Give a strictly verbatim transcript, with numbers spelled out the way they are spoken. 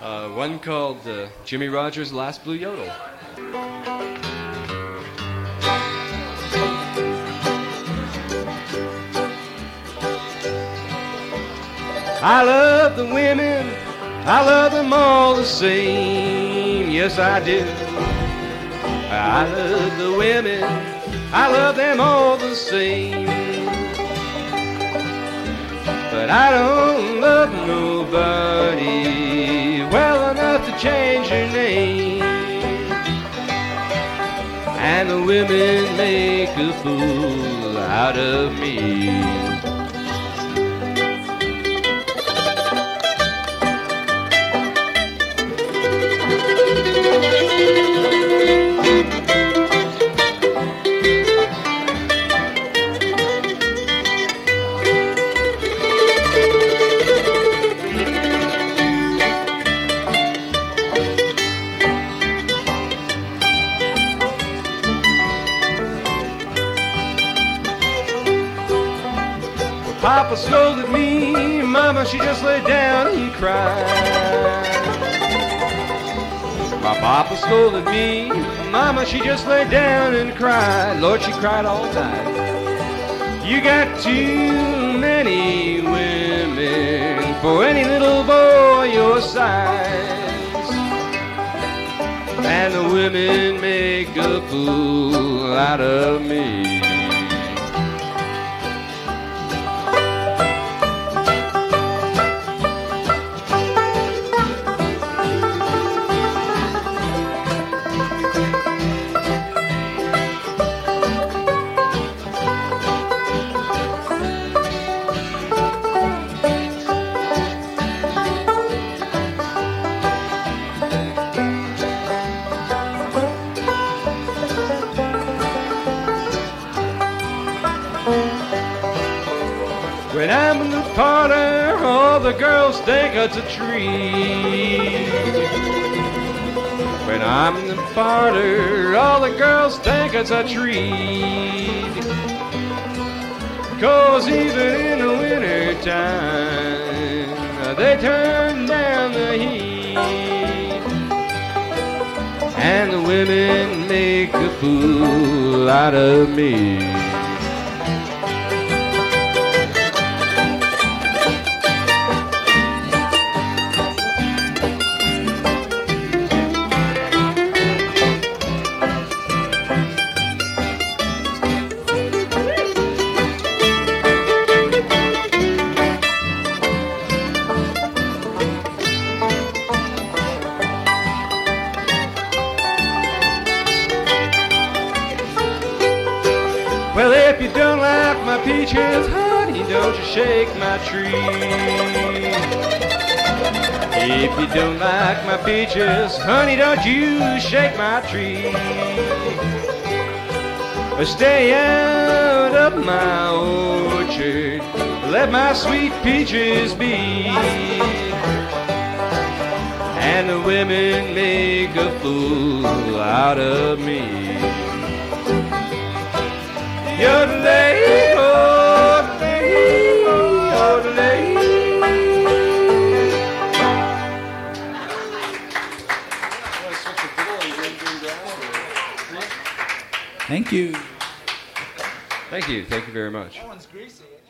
Uh, one called uh, Jimmy Rogers' Last Blue Yodel. I love the women, I love them all the same, yes I do. I love the women, I love them all the same. But I don't love nobody well enough to change her name. And the women make a fool out of me. Papa scolded me, Mama, she just laid down and cried. My papa scolded me, Mama, she just laid down and cried. Lord, she cried all night. You got too many women for any little boy your size. And the women make a fool out of me. When I'm in the parlor, all the girls think it's a treat. When I'm in the parlor, all the girls think it's a treat. 'Cause even in the winter time, they turn down the heat. And the women make a fool out of me. Well, if you don't like my peaches, honey, don't you shake my tree. If you don't like my peaches, honey, don't you shake my tree. Stay out of my orchard, let my sweet peaches be. And the women make a fool out of me. Yodelay, yodelay, yodelay. Thank you. Thank you. Thank you very much. That one's greasy.